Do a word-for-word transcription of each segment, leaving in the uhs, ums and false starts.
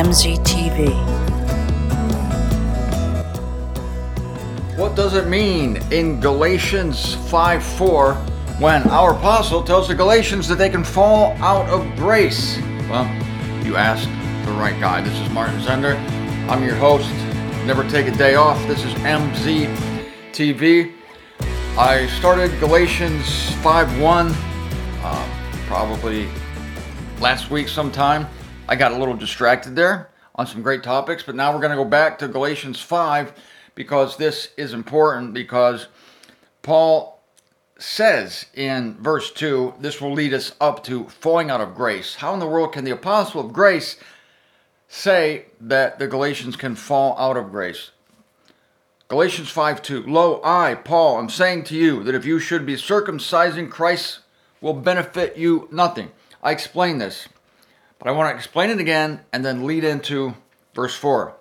M Z T V. What does it mean in Galatians five four when our apostle tells the Galatians that they can fall out of grace? Well, you asked the right guy. This is Martin Zender. I'm your host. Never take a day off. This is M Z T V. I started Galatians five one uh, probably last week sometime. I got a little distracted there on some great topics, but now we're going to go back to Galatians five because this is important, because Paul says in verse two, this will lead us up to falling out of grace. How in the world can the apostle of grace say that the Galatians can fall out of grace? Galatians five two, Lo, I, Paul, am saying to you that if you should be circumcising, Christ will benefit you nothing. I explained this, but I want to explain it again and then lead into verse four.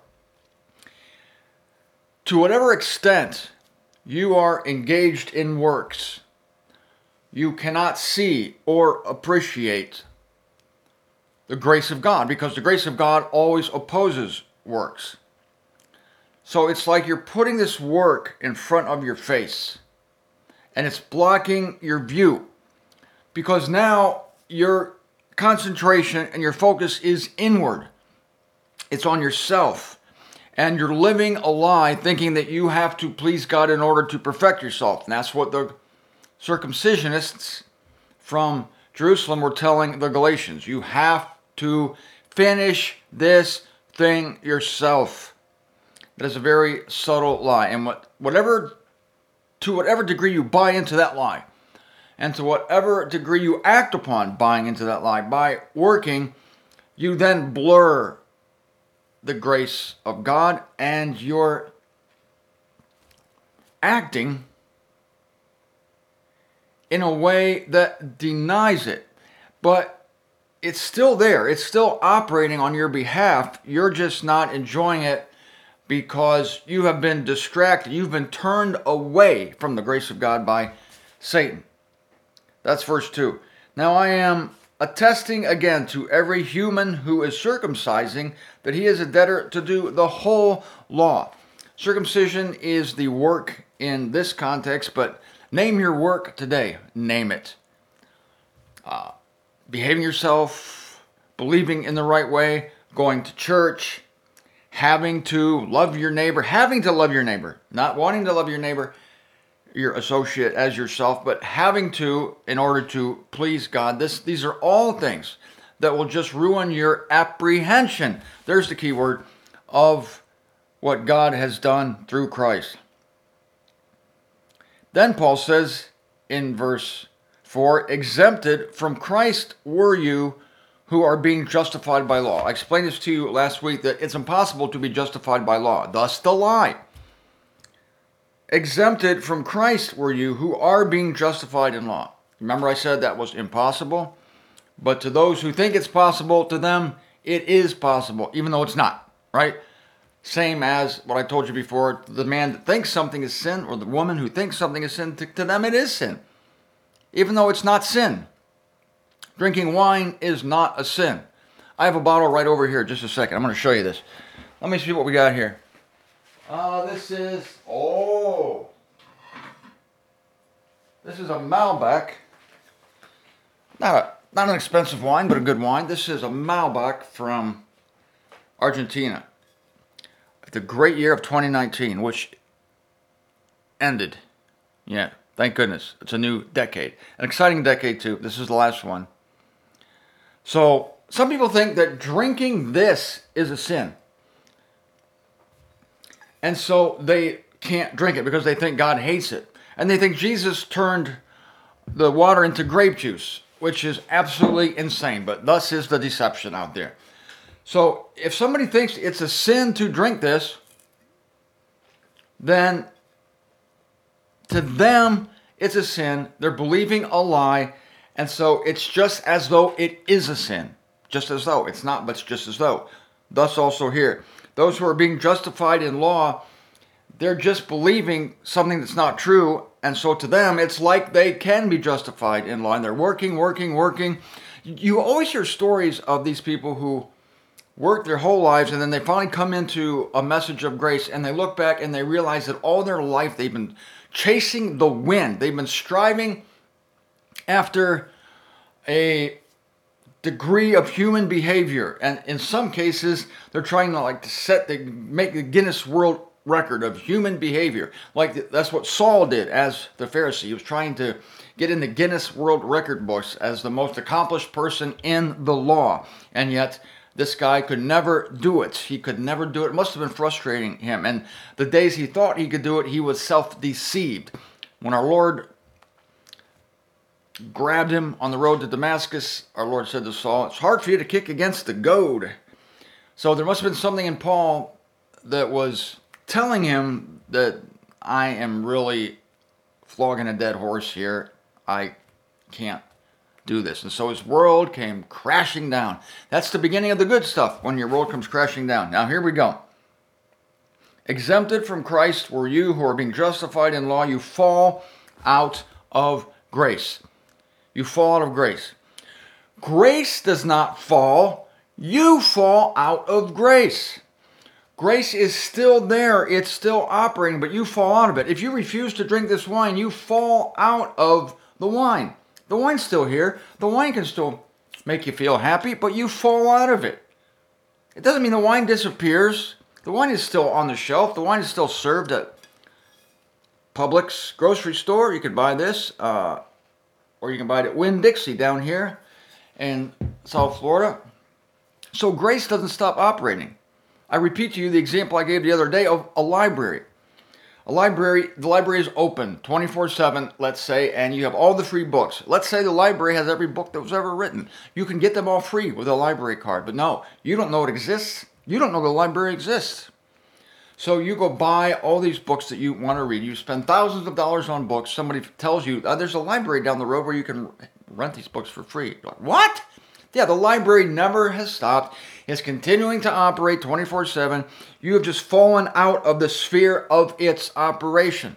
To whatever extent you are engaged in works, you cannot see or appreciate the grace of God, because the grace of God always opposes works. So it's like you're putting this work in front of your face, and it's blocking your view, because now your concentration and your focus is inward. It's on yourself. And you're living a lie thinking that you have to please God in order to perfect yourself. And that's what the circumcisionists from Jerusalem were telling the Galatians. You have to finish this thing yourself. That is a very subtle lie. And what, whatever, to whatever degree you buy into that lie, and to whatever degree you act upon buying into that lie by working, you then blur the grace of God, and you're acting in a way that denies it. But it's still there. It's still operating on your behalf. You're just not enjoying it because you have been distracted. You've been turned away from the grace of God by Satan. That's verse two. Now I am attesting again to every human who is circumcising that he is a debtor to do the whole law. Circumcision is the work in this context, but name your work today. Name it. Uh, behaving yourself, believing in the right way, going to church, having to love your neighbor, having to love your neighbor, not wanting to love your neighbor, your associate as yourself, but having to in order to please God. This, these are all things that will just ruin your apprehension. There's the key word of what God has done through Christ. Then Paul says in verse four, exempted from Christ were you who are being justified by law. I explained this to you last week that it's impossible to be justified by law. Thus the lie. Exempted from Christ were you who are being justified in law. Remember I said that was impossible? But to those who think it's possible, to them it is possible, even though it's not, right? Same as what I told you before, the man that thinks something is sin, or the woman who thinks something is sin, to, to them it is sin, even though it's not sin. Drinking wine is not a sin. I have a bottle right over here, just a second. I'm going to show you this. Let me see what we got here. Uh, this is, oh, this is a Malbec. Not a, not an expensive wine, but a good wine. This is a Malbec from Argentina. The great year of twenty nineteen, which ended. Yeah, thank goodness. It's a new decade. An exciting decade, too. This is the last one. So, some people think that drinking this is a sin. And so they can't drink it because they think God hates it. And they think Jesus turned the water into grape juice, which is absolutely insane. But thus is the deception out there. So if somebody thinks it's a sin to drink this, then to them it's a sin. They're believing a lie. And so it's just as though it is a sin. Just as though. It's not, but it's just as though. Thus also here. Those who are being justified in law, they're just believing something that's not true. And so to them, it's like they can be justified in law. And they're working, working, working. You always hear stories of these people who work their whole lives, and then they finally come into a message of grace, and they look back and they realize that all their life they've been chasing the wind. They've been striving after a degree of human behavior, and in some cases they're trying to like to set the make the Guinness World Record of human behavior. Like that's what Saul did as the Pharisee. He was trying to get in the Guinness World Record books as the most accomplished person in the law, and yet this guy could never do it. He could never do it. It must have been frustrating him, and the days he thought he could do it, he was self-deceived. When our Lord grabbed him on the road to Damascus, our Lord said to Saul, "It's hard for you to kick against the goad." So there must have been something in Paul that was telling him that I am really flogging a dead horse here. I can't do this. And so his world came crashing down. That's the beginning of the good stuff, when your world comes crashing down. Now here we go. Exempted from Christ were you who are being justified in law. You fall out of grace. You fall out of grace. Grace does not fall. You fall out of grace. Grace is still there. It's still operating, but you fall out of it. If you refuse to drink this wine, you fall out of the wine. The wine's still here. The wine can still make you feel happy, but you fall out of it. It doesn't mean the wine disappears. The wine is still on the shelf. The wine is still served at Publix grocery store. You could buy this. Uh, Or you can buy it at Winn-Dixie down here in South Florida. So grace doesn't stop operating. I repeat to you the example I gave the other day of a library. A library, the library is open twenty-four seven, let's say, and you have all the free books. Let's say the library has every book that was ever written. You can get them all free with a library card. But no, you don't know it exists. You don't know the library exists. So you go buy all these books that you want to read. You spend thousands of dollars on books. Somebody tells you, oh, there's a library down the road where you can rent these books for free. You're like, what? Yeah, the library never has stopped. It's continuing to operate twenty-four seven. You have just fallen out of the sphere of its operation.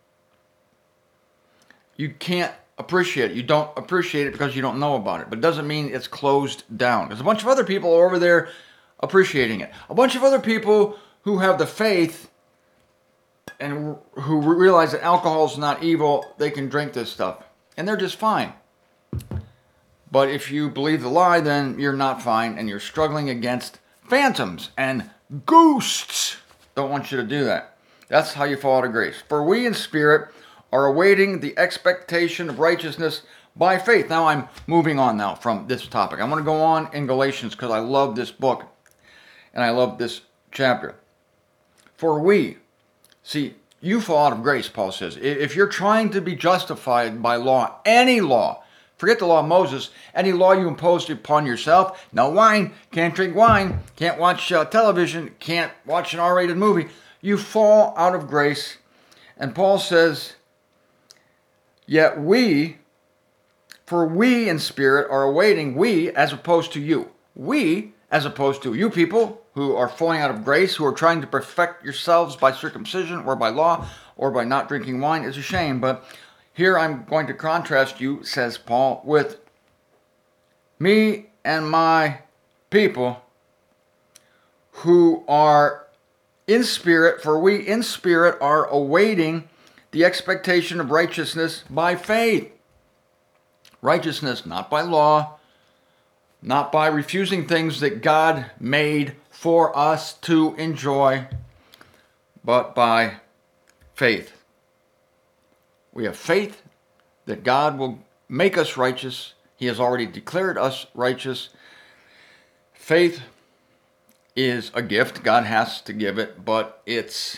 You can't appreciate it. You don't appreciate it because you don't know about it. But it doesn't mean it's closed down. There's a bunch of other people over there appreciating it. A bunch of other people who have the faith and who realize that alcohol is not evil, they can drink this stuff. And they're just fine. But if you believe the lie, then you're not fine, and you're struggling against phantoms and ghosts. Don't want you to do that. That's how you fall out of grace. For we in spirit are awaiting the expectation of righteousness by faith. Now I'm moving on now from this topic. I want to go on in Galatians because I love this book and I love this chapter. For we, see, you fall out of grace, Paul says. If you're trying to be justified by law, any law, forget the law of Moses, any law you imposed upon yourself, no wine, can't drink wine, can't watch uh, television, can't watch an R-rated movie, you fall out of grace. And Paul says, yet we, for we in spirit are awaiting, we as opposed to you. We as opposed to you people who are falling out of grace, who are trying to perfect yourselves by circumcision or by law or by not drinking wine, is a shame. But here I'm going to contrast you, says Paul, with me and my people who are in spirit, for we in spirit are awaiting the expectation of righteousness by faith. Righteousness not by law, not by refusing things that God made for us to enjoy, but by faith. We have faith that God will make us righteous. He has already declared us righteous. Faith is a gift. God has to give it, but it's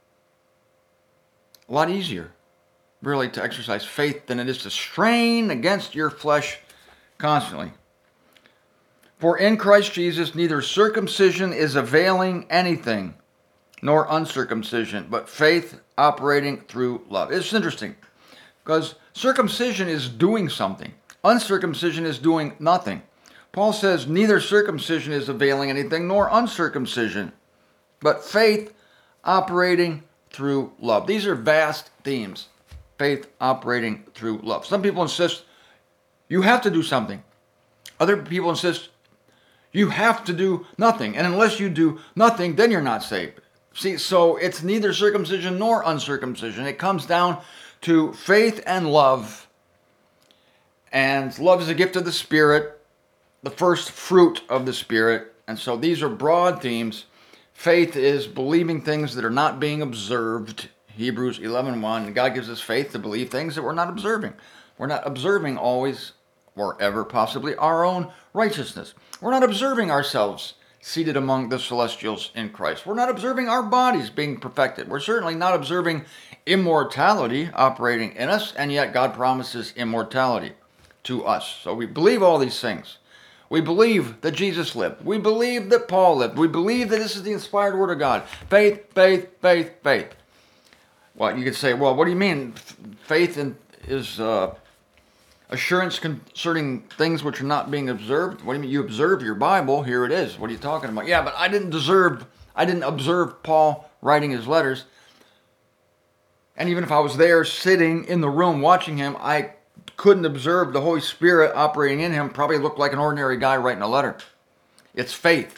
a lot easier, really, to exercise faith than it is to strain against your flesh constantly. For in Christ Jesus, neither circumcision is availing anything, nor uncircumcision, but faith operating through love. It's interesting, because circumcision is doing something. Uncircumcision is doing nothing. Paul says neither circumcision is availing anything, nor uncircumcision, but faith operating through love. These are vast themes. Faith operating through love. Some people insist you have to do something. Other people insist You have to do nothing. And unless you do nothing, then you're not saved. See, so it's neither circumcision nor uncircumcision. It comes down to faith and love. And love is a gift of the Spirit, the first fruit of the Spirit. And so these are broad themes. Faith is believing things that are not being observed. Hebrews eleven one. God gives us faith to believe things that we're not observing. We're not observing always or ever possibly our own righteousness. We're not observing ourselves seated among the celestials in Christ. We're not observing our bodies being perfected. We're certainly not observing immortality operating in us, and yet God promises immortality to us. So we believe all these things. We believe that Jesus lived. We believe that Paul lived. We believe that this is the inspired word of God. Faith, faith, faith, faith. Well, you could say, well, what do you mean? Faith in, is uh, assurance concerning things which are not being observed. What do you mean? You observe your Bible. Here it is. What are you talking about? Yeah, but I didn't deserve, I didn't observe Paul writing his letters. And even if I was there sitting in the room watching him, I couldn't observe the Holy Spirit operating in him. Probably looked like an ordinary guy writing a letter. It's faith.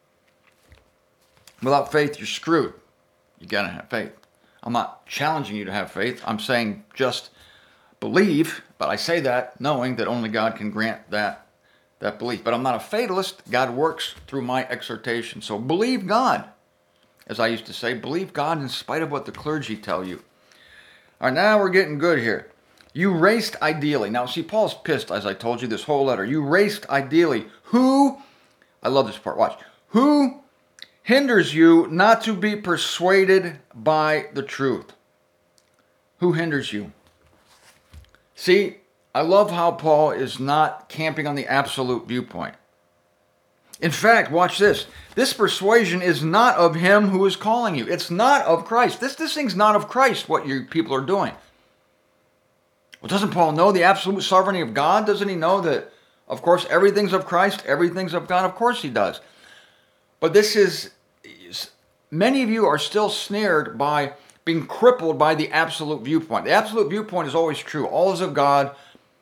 Without faith, you're screwed. You gotta have faith. I'm not challenging you to have faith. I'm saying just believe, but I say that knowing that only God can grant that, that belief. But I'm not a fatalist. God works through my exhortation. So believe God. As I used to say, believe God in spite of what the clergy tell you. All right, now we're getting good here. You raced ideally. Now, see, Paul's pissed, as I told you, this whole letter. You raced ideally. Who, I love this part, watch. Who hinders you not to be persuaded by the truth? Who hinders you? See, I love how Paul is not camping on the absolute viewpoint. In fact, watch this. This persuasion is not of him who is calling you. It's not of Christ. This, this thing's not of Christ, what you people are doing. Well, doesn't Paul know the absolute sovereignty of God? Doesn't he know that, of course, everything's of Christ, everything's of God? Of course he does. But this is, many of you are still snared by being crippled by the absolute viewpoint. The absolute viewpoint is always true. All is of God.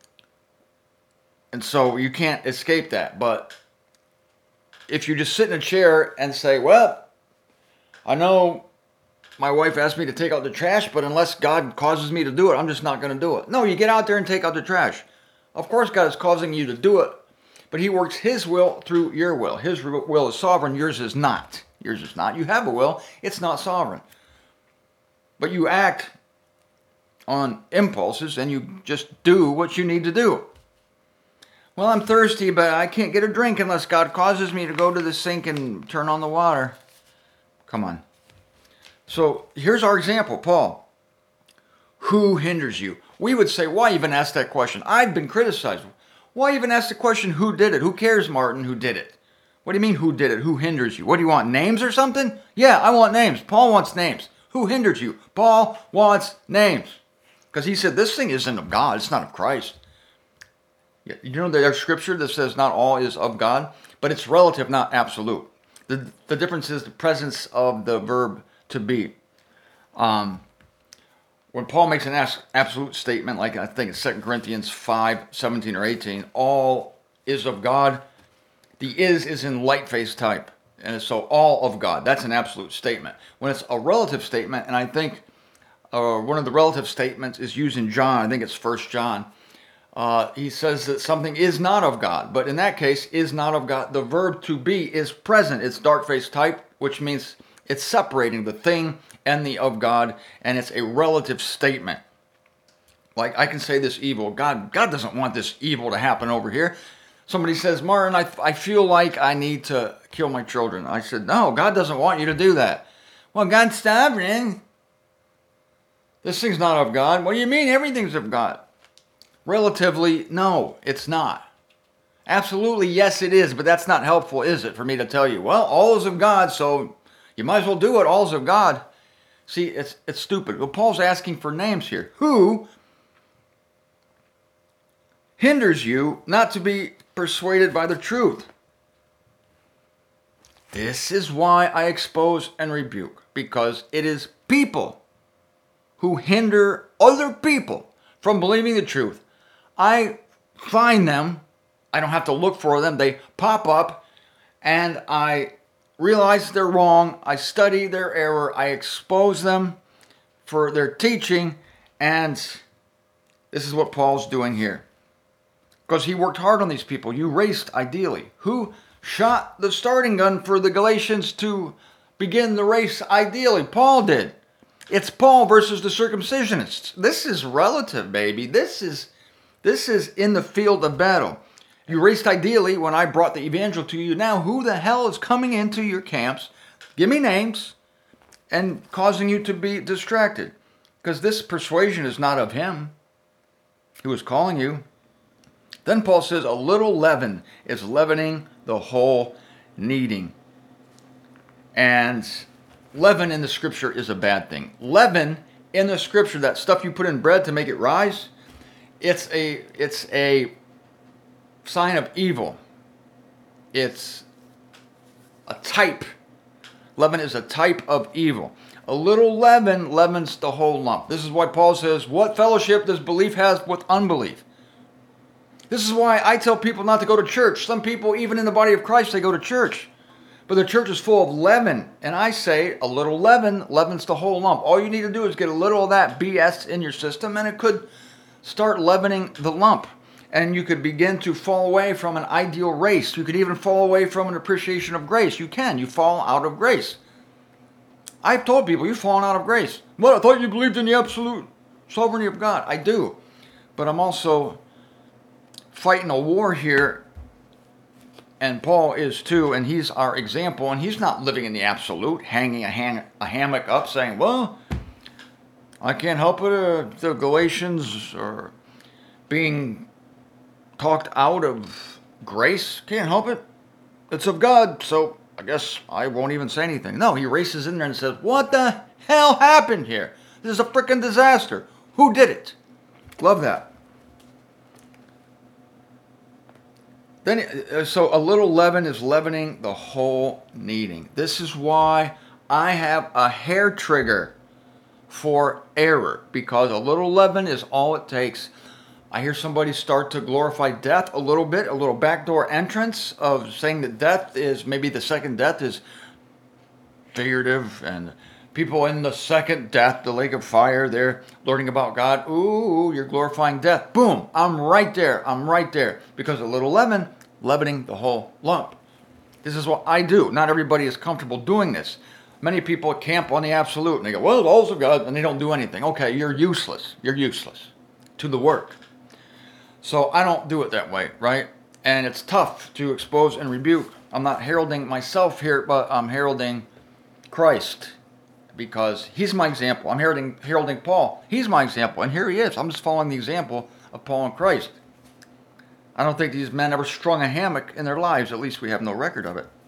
And so you can't escape that. But if you just sit in a chair and say, well, I know my wife asked me to take out the trash, but unless God causes me to do it, I'm just not going to do it. No, you get out there and take out the trash. Of course, God is causing you to do it, but he works his will through your will. His will is sovereign. Yours is not. Yours is not. You have a will. It's not sovereign. But you act on impulses and you just do what you need to do. Well, I'm thirsty, but I can't get a drink unless God causes me to go to the sink and turn on the water. Come on. So here's our example, Paul. Who hinders you? We would say, why even ask that question? I've been criticized. Why even ask the question, who did it? Who cares, Martin, who did it? What do you mean, who did it? Who hinders you? What do you want, names or something? Yeah, I want names. Paul wants names. Who hinders you? Paul wants names. Because he said, this thing isn't of God. It's not of Christ. You know there's scripture that says not all is of God, but it's relative, not absolute. The, the difference is the presence of the verb to be. Um, when Paul makes an absolute statement, like I think it's Second Corinthians five, seventeen or eighteen, all is of God. The is is in light-face type. And so all of God, that's an absolute statement. When it's a relative statement, and I think uh, one of the relative statements is used in John, I think it's First John, uh, he says that something is not of God. But in that case, is not of God. The verb to be is present. It's dark-face type, which means it's separating the thing and the of God, and it's a relative statement. Like I can say this evil, God, God doesn't want this evil to happen over here. Somebody says, Martin, I, I feel like I need to kill my children. I said, no, God doesn't want you to do that. Well, God's sovereign. This thing's not of God. What do you mean everything's of God? Relatively, no, it's not. Absolutely, yes, it is, but that's not helpful, is it, for me to tell you, well, all is of God, so you might as well do it, all is of God. See, it's, it's stupid. Well, Paul's asking for names here. Who hinders you not to be persuaded by the truth? This is why I expose and rebuke, because it is people who hinder other people from believing the truth. I find them, I don't have to look for them, they pop up, and I realize they're wrong. I study their error. I expose them for their teaching, and this is what Paul's doing here. Because he worked hard on these people. You raced ideally. Who shot the starting gun for the Galatians to begin the race ideally? Paul did. It's Paul versus the circumcisionists. This is relative, baby. This is this is in the field of battle. You raced ideally when I brought the evangel to you. Now, who the hell is coming into your camps? Give me names and causing you to be distracted. Because this persuasion is not of him who is calling you. Then Paul says, a little leaven is leavening the whole kneading. And leaven in the scripture is a bad thing. Leaven in the scripture, that stuff you put in bread to make it rise, it's a it's a sign of evil. It's a type. Leaven is a type of evil. A little leaven leavens the whole lump. This is why Paul says, what fellowship does belief have with unbelief? This is why I tell people not to go to church. Some people, even in the body of Christ, they go to church. But the church is full of leaven. And I say a little leaven leavens the whole lump. All you need to do is get a little of that B S in your system, and it could start leavening the lump. And you could begin to fall away from an ideal race. You could even fall away from an appreciation of grace. You can. You fall out of grace. I've told people, you've fallen out of grace. Well, I thought you believed in the absolute sovereignty of God. I do. But I'm also fighting a war here, and Paul is too, and he's our example, and he's not living in the absolute, hanging a, hang, a hammock up saying, well, I can't help it, uh, the Galatians are being talked out of grace. Can't help it. It's of God, so I guess I won't even say anything. No, he races in there and says, what the hell happened here? This is a freaking disaster. Who did it? Love that. Then, so a little leaven is leavening the whole kneading. This is why I have a hair trigger for error, because a little leaven is all it takes. I hear somebody start to glorify death a little bit, a little backdoor entrance of saying that death is, maybe the second death is figurative, and people in the second death, the lake of fire, they're learning about God. Ooh, you're glorifying death. Boom, I'm right there, I'm right there. Because a little leaven, leavening the whole lump. This is what I do. Not everybody is comfortable doing this. Many people camp on the absolute, and they go, well, the laws of God, and they don't do anything. Okay, you're useless. You're useless to the work. So I don't do it that way, right? And it's tough to expose and rebuke. I'm not heralding myself here, but I'm heralding Christ, because he's my example. I'm heralding, heralding Paul. He's my example, and here he is. I'm just following the example of Paul and Christ. I don't think these men ever strung a hammock in their lives. At least we have no record of it.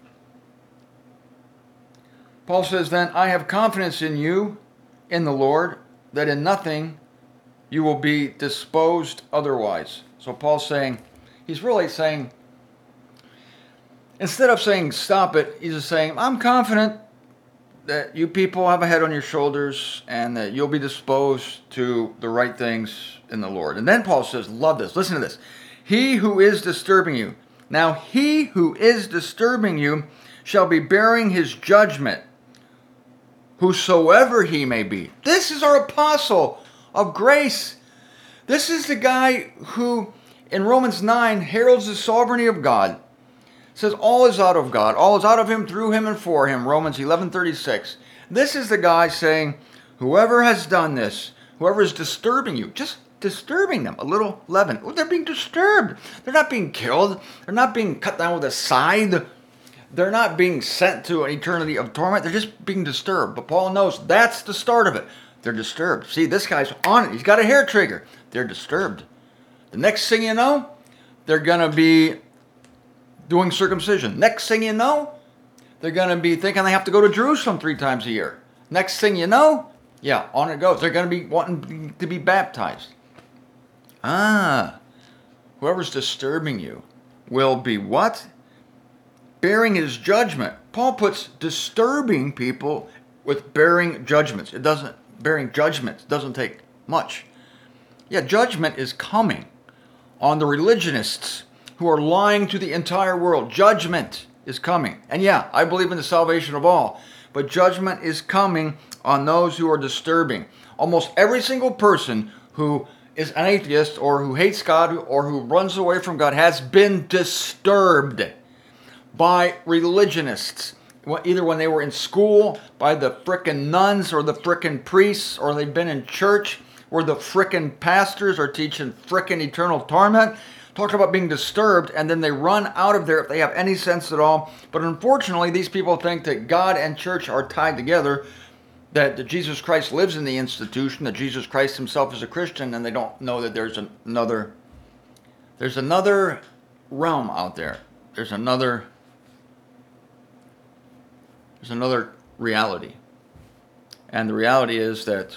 Paul says then, I have confidence in you, in the Lord, that in nothing you will be disposed otherwise. So Paul's saying, he's really saying, instead of saying stop it, he's just saying, I'm confident that you people have a head on your shoulders and that you'll be disposed to the right things in the Lord. And then Paul says, love this, listen to this. He who is disturbing you. Now he who is disturbing you shall be bearing his judgment, whosoever he may be. This is our apostle of grace. This is the guy who in Romans nine heralds the sovereignty of God. Says all is out of God. All is out of him, through him, and for him. Romans eleven thirty-six. This is the guy saying, whoever has done this, whoever is disturbing you, just disturbing them, a little leaven. Oh, they're being disturbed. They're not being killed. They're not being cut down with a scythe. They're not being sent to an eternity of torment. They're just being disturbed. But Paul knows that's the start of it. They're disturbed. See, this guy's on it. He's got a hair trigger. They're disturbed. The next thing you know, they're going to be doing circumcision. Next thing you know, they're going to be thinking they have to go to Jerusalem three times a year. Next thing you know, yeah, on it goes. They're going to be wanting to be baptized. Ah, whoever's disturbing you will be what? Bearing his judgment. Paul puts disturbing people with bearing judgments. It doesn't, bearing judgments doesn't take much. Yeah, judgment is coming on the religionists who are lying to the entire world. Judgment. is coming. And yeah, I believe in the salvation of all. But judgment is coming on those who are disturbing. Almost every single person who is an atheist or who hates God or who runs away from God has been disturbed by religionists. Either when they were in school, by the frickin' nuns or the frickin' priests, or they've been in church where the frickin' pastors are teaching frickin' eternal torment. Talk about being disturbed, and then they run out of there if they have any sense at all. But unfortunately, these people think that God and church are tied together, that Jesus Christ lives in the institution, that Jesus Christ himself is a Christian, and they don't know that there's another, there's another realm out there. There's another, there's another reality. And the reality is that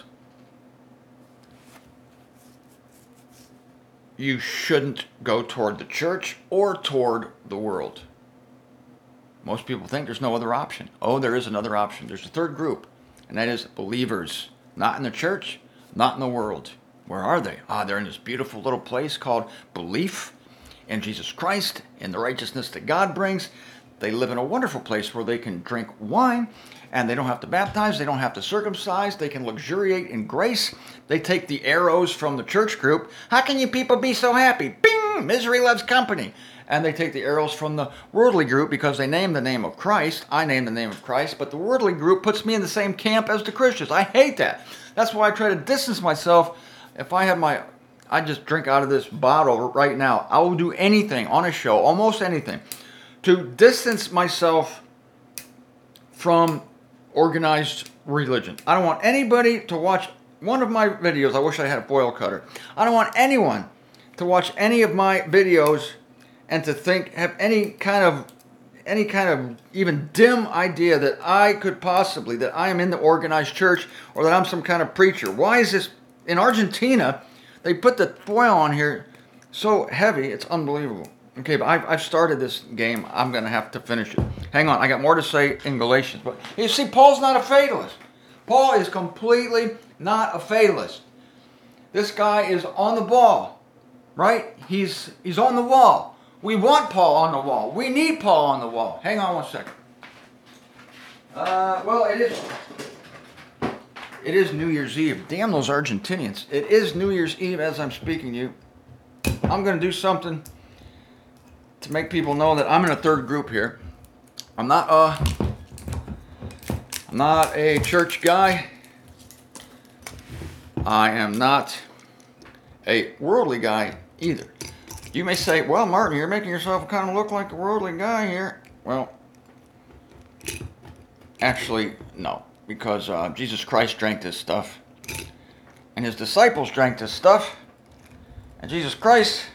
you shouldn't go toward the church or toward the world. Most people think there's no other option. Oh, there is another option. There's a third group, and that is believers. Not in the church, not in the world. Where are they? Ah, they're in this beautiful little place called belief in Jesus Christ, in the righteousness that God brings. They live in a wonderful place where they can drink wine, and they don't have to baptize, they don't have to circumcise, they can luxuriate in grace. They take the arrows from the church group. How can you people be so happy? Bing! Misery loves company. And they take the arrows from the worldly group because they name the name of Christ. I name the name of Christ, but the worldly group puts me in the same camp as the Christians. I hate that. That's why I try to distance myself. If I have my, I just drink out of this bottle right now. I will do anything on a show, almost anything, to distance myself from organized religion. I don't want anybody to watch one of my videos. I wish I had a foil cutter. I don't want anyone to watch any of my videos and to think, have any kind of, any kind of even dim idea that I could possibly, that I am in the organized church or that I'm some kind of preacher. Why is this, in Argentina, they put the foil on here so heavy, it's unbelievable. Okay, but I've, I've started this game. I'm going to have to finish it. Hang on, I got more to say in Galatians. But you see, Paul's not a fatalist. Paul is completely not a fatalist. This guy is on the ball, right? He's, he's on the wall. We want Paul on the wall. We need Paul on the wall. Hang on one second. Uh, well, it is, it is New Year's Eve. Damn those Argentinians. It is New Year's Eve as I'm speaking to you. I'm going to do something to make people know that I'm in a third group here. I'm not a, I'm not a church guy. I am not a worldly guy either. You may say, well, Martin, you're making yourself kind of look like a worldly guy here. Well, actually, no. Because uh, Jesus Christ drank this stuff. And his disciples drank this stuff. And Jesus Christ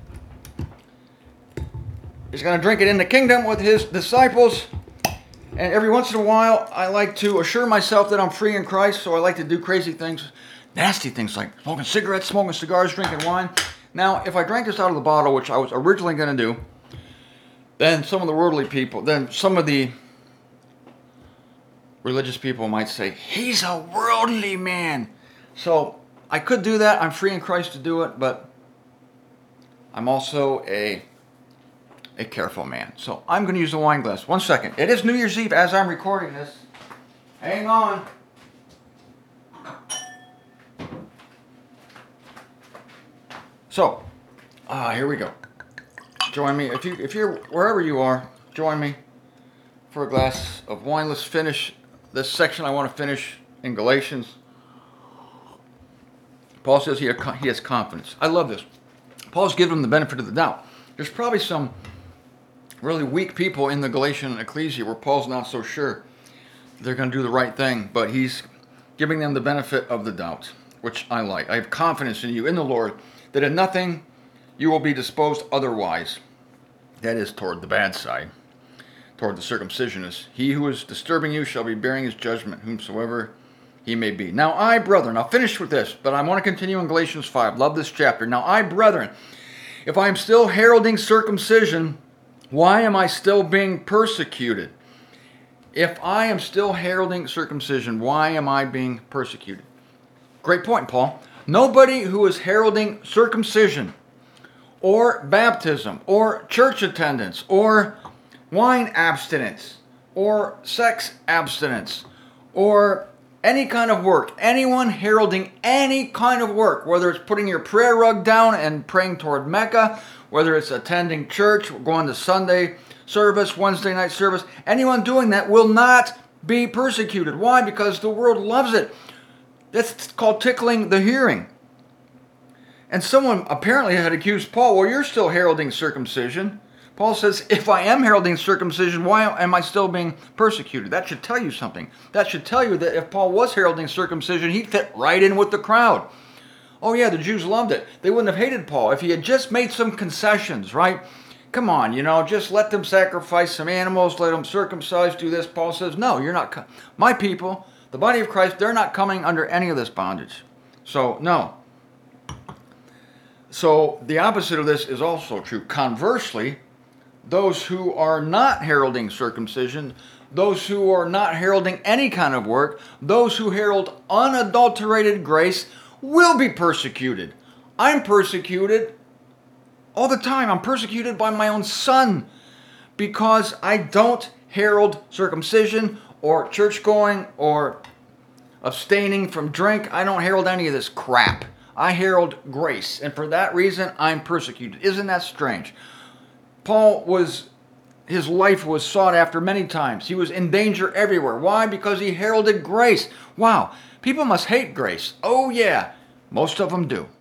is going to drink it in the kingdom with his disciples. And every once in a while, I like to assure myself that I'm free in Christ. So I like to do crazy things, nasty things like smoking cigarettes, smoking cigars, drinking wine. Now, if I drank this out of the bottle, which I was originally going to do, then some of the worldly people, then some of the religious people might say, he's a worldly man. So I could do that. I'm free in Christ to do it, but I'm also a a careful man. So I'm going to use a wine glass. One second. It is New Year's Eve as I'm recording this. Hang on. So, ah, here we go. Join me. If you if you're wherever you are, join me for a glass of wine. Let's finish this section. I want to finish in Galatians. Paul says he he has confidence. I love this. Paul's giving them the benefit of the doubt. There's probably some really weak people in the Galatian ecclesia where Paul's not so sure they're going to do the right thing, but he's giving them the benefit of the doubt, which I like. I have confidence in you, in the Lord, that in nothing you will be disposed otherwise. That is toward the bad side, toward the circumcisionist. He who is disturbing you shall be bearing his judgment, whomsoever he may be. Now I, brethren, I'll finish with this, but I want to continue in Galatians five. Love this chapter. Now I, brethren, if I am still heralding circumcision, why am I still being persecuted? If I am still heralding circumcision, why am I being persecuted? Great point, Paul. Nobody who is heralding circumcision or baptism or church attendance or wine abstinence, or sex abstinence, or any kind of work, anyone heralding any kind of work, whether it's putting your prayer rug down and praying toward Mecca, whether it's attending church, going to Sunday service, Wednesday night service, anyone doing that will not be persecuted. Why? Because the world loves it. That's called tickling the hearing. And someone apparently had accused Paul, well, you're still heralding circumcision. Paul says, if I am heralding circumcision, why am I still being persecuted? That should tell you something. That should tell you that if Paul was heralding circumcision, he'd fit right in with the crowd. Oh yeah, the Jews loved it. They wouldn't have hated Paul if he had just made some concessions, right? Come on, you know, just let them sacrifice some animals, let them circumcise, do this. Paul says, no, you're not. Co- My people, the body of Christ, they're not coming under any of this bondage. So, no. So, the opposite of this is also true. Conversely, those who are not heralding circumcision, those who are not heralding any kind of work, those who herald unadulterated grace will be persecuted. I'm persecuted all the time. I'm persecuted by my own son because I don't herald circumcision or church going or abstaining from drink. I don't herald any of this crap. I herald grace, and for that reason, I'm persecuted. Isn't that strange? Paul was, his life was sought after many times. He was in danger everywhere. Why? Because he heralded grace. Wow, people must hate grace. Oh yeah, most of them do.